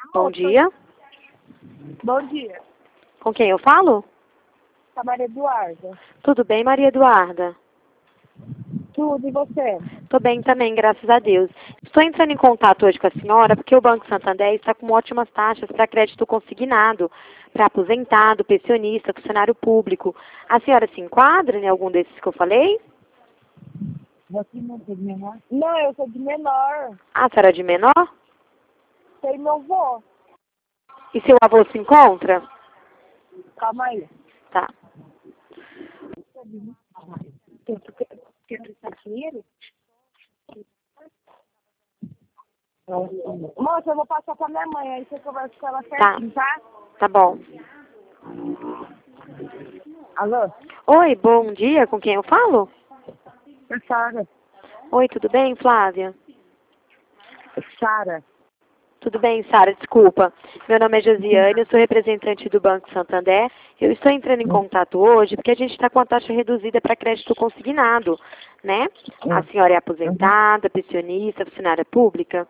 Bom dia. Bom dia. Com quem eu falo? Com a Maria Eduarda. Tudo bem, Maria Eduarda? Tudo, e você? Tô bem também, graças a Deus. Estou entrando em contato hoje com a senhora porque o Banco Santander está com ótimas taxas para crédito consignado, para aposentado, pensionista, funcionário público. A senhora se enquadra em algum desses que eu falei? Você não é de menor? Não, eu sou de menor. Ah, a senhora é de menor? Sei meu avô. E seu avô se encontra? Calma aí. Tá. Quer prestar dinheiro? Moça, eu vou passar pra minha mãe, aí você conversa com ela certinho, tá? Tá bom. Alô? Oi, bom dia. Com quem eu falo? É Sara. Oi, tudo bem, Flávia? É Sara. Tudo bem, Sara, desculpa. Meu nome é Josiane, eu sou representante do Banco Santander. Eu estou entrando em contato hoje porque a gente está com a taxa reduzida para crédito consignado, né? A senhora é aposentada, pensionista, funcionária pública?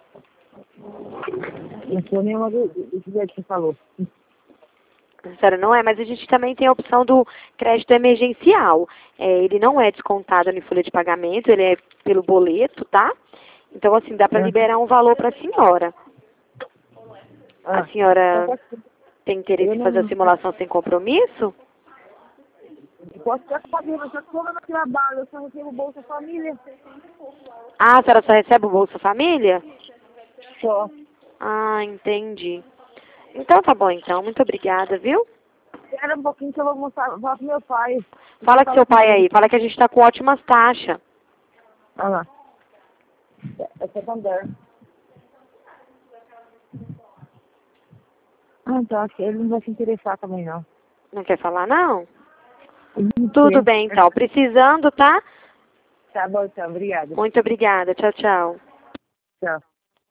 Não sou nenhuma do que você falou. A senhora não é, mas a gente também tem a opção do crédito emergencial. Ele não é descontado em folha de pagamento, ele é pelo boleto, tá? Então, assim, dá para liberar um valor para a senhora. A senhora tem interesse em fazer a simulação sem compromisso? Eu posso até fazer, mas eu tô no trabalho, eu só recebo Bolsa Família. Ah, a senhora só recebe o Bolsa Família? Só. Ah, entendi. Então tá bom, então. Muito obrigada, viu? Espera um pouquinho que eu vou mostrar, falar pro meu pai. Fala com seu pai aí. Fala que a gente tá com ótimas taxas. Olha lá. É Santander. Ah, tá. Acho que ele não vai se interessar também, não. Não quer falar, não? Tudo bem, então. Precisando, tá? Tá bom, então. Obrigada. Muito obrigada. Tchau, tchau. Tchau.